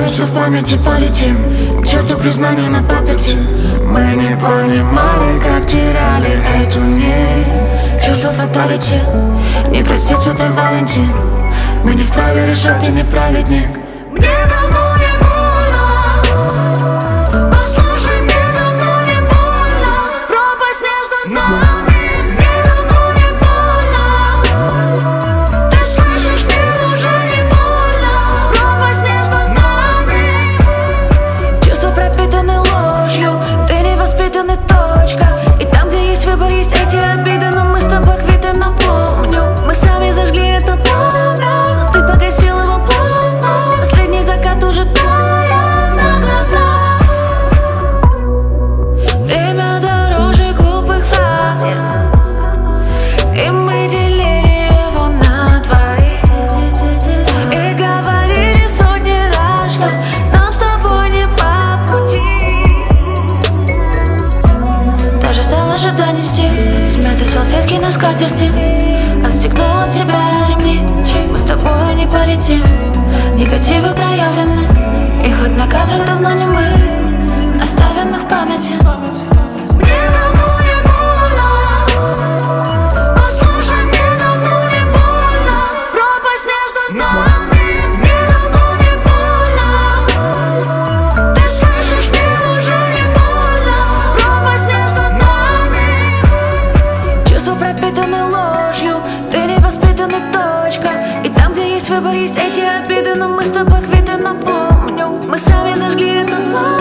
Остался в памяти, полетим к черту признания на паперти. Мы не понимали, как теряли эту нить. Чувство фаталити, не простит святой Валентин. Мы не вправе решать, ты не праведник. Мне давно не больно. Послушай, мне давно не больно. Пропасть между нами. Мне давно не больно. Ты слышишь, мне уже не больно. Пропасть между нами. Чувства пропитаны ложью, ты не воспитанный, точка. И там, где есть выбор, есть эти обиды. Но мы с тобой квиты, напомню. Мы сами зажгли это пламя, ты погасил его плавно. Последний закат уже тая на глазах. Время дороже глупых фраз, и мы делили его на двоих. И говорили сотни раз, что нам с тобой не по пути. Даже стал ожидание стиль, смятые салфетки на скатерти. Отстегнул от себя ремни, мы с тобой не полетим. Негативы проявлены, и хоть на кадрах давно не мы, оставим их в памяти. Мне давно не больно. Послушай, мне давно не больно. Пропасть между нами. Мне давно не больно. Ты слышишь, мне уже не больно. Пропасть между нами. Чувства пропитаны ложью, ты не воспитанный, точка. И там, где есть выбор, есть эти обиды. Но мы с тобой квиты, напомню. Мы сами зажгли это пламя.